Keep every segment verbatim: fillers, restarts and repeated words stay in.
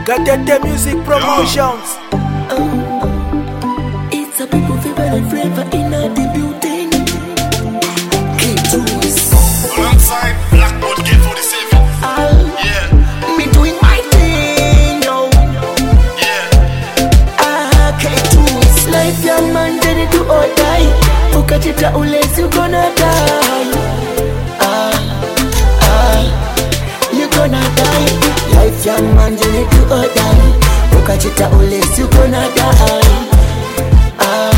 Gatete Music Promotions. Oh, it's a people favorite flavor in a the building. K-Tools alongside Blackboard K forty-seven. Yeah, me doing my thing, yo. yeah. Ah, K-Tools life ya man, ready to or die. Ukachita ulezi you gonna die. Ah, ah, you gonna die. Life ya man, ready to or die. Ukachita ulezi you gonna die. Ah,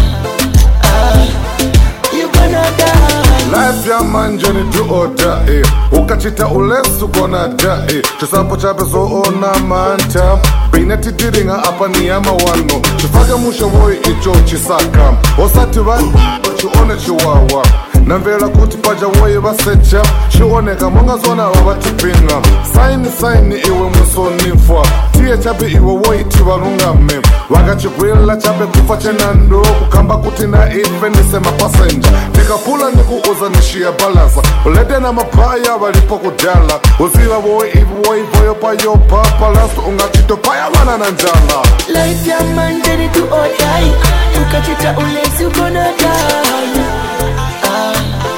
ah, you gonna die. Life ya manjani to order, eh. Ukachita ulesu gonna die. Chisapo chape so ona manta. Bainati tiringa apa niyama wano. Chifaga musha woi icho chisaka. Osati vani, chione chiwawa. Namvela kuti paja woye vasecha. Chioneka monga zona wavatipinga. Saini saini iwe musonifwa. Tiye chape iwe woi tivarungame. Wakachigwila chape kufa chenando. Kukamba kuti na ife nisema passenger. Nikapula nikuuza nishia balasa. Ulede na mapaya walipo kujala. Uziva woi ivi woi voyo payo papa. Lasu ungachito paya wana na njala. Life ya man, ready to or die. Ukachita ulezi you gonna die. Ah,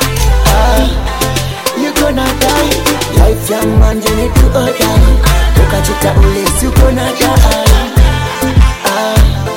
ah, you gonna die. Life ya man, ready to or die. Ukachita ulezi you gonna die. Ah,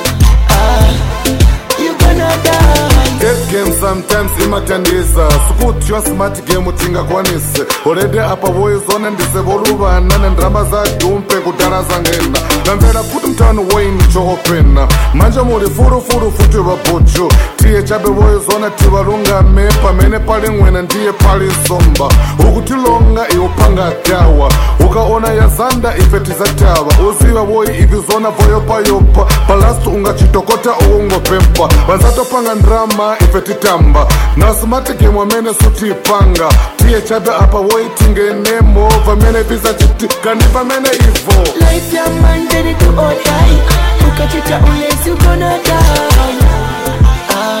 ah, you gonna die. Dead game sometimes imatandiza. Sukuti yo smart game utinga kwanise. Already apa boy zone ndise voluvana. Nendrama za dumpe kudara zangena. Namvela kuti mtano wayne chokopena. Manja muri furu furu futu vapocho. Tiye chabe boy zone tivalunga mepa. Mene pali ngwena ndiye pali somba. Ukutilonga iupanga tawa. Ukaona ya zanda ifetiza tawa. Uziva boy ivi zona voyo payopa. Palastu unga chitokota uungo pempa. Banzato panga ndrama ifetitamba. Na smart game wamene suti panga. Tiye chabe apa waiting enemo. Vamene visa chiti kanipa mene ivo. Life ya man, ready to or die. Ukachita ulezi you gonna die. Ah,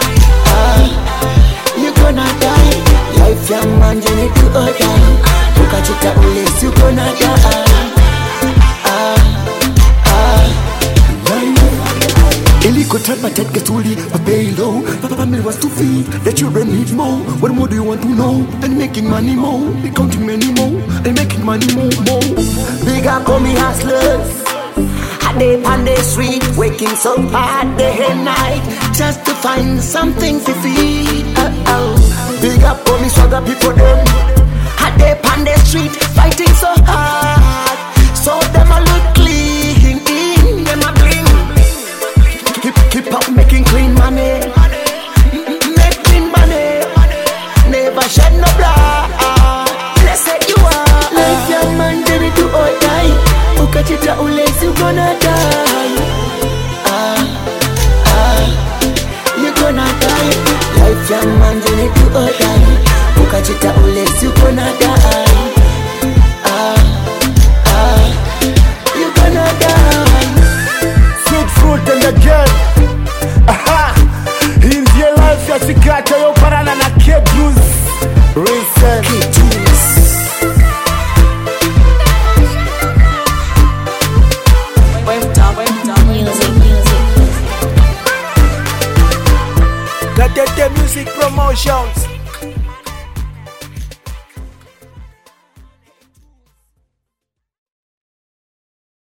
ah, you gonna die. Life ya man, ready to or die. Ukachita ulezi you gonna die. Ah, ah, Iliko trap my tet get fully, my pay low. My family was too feed, the children need more. What more do you want to know? And making money more, be counting many more, and making money more, more. Big up on me hustlers. I day on the street, waking so hard day and night, just to find something to feed. Uh-oh. Big up on me swagger people them. I day on the street, fighting so hard, so them I look clean, in them I bling. Keep, keep up making clean money, make clean money, never shed no blood. Blessed you are. Life ya man, ready to or die. Ukachita ulezi you gonna die. Ah, ah, you gonna die. Life ya man, ready to or die. Ukachita ulezi you gonna die. Ah, ah, you gonna die. Sweet fruit and again. Aha. In your life ya sikata yo parana na K-Tools. Recent K-Tools. Gatete Music Promotions.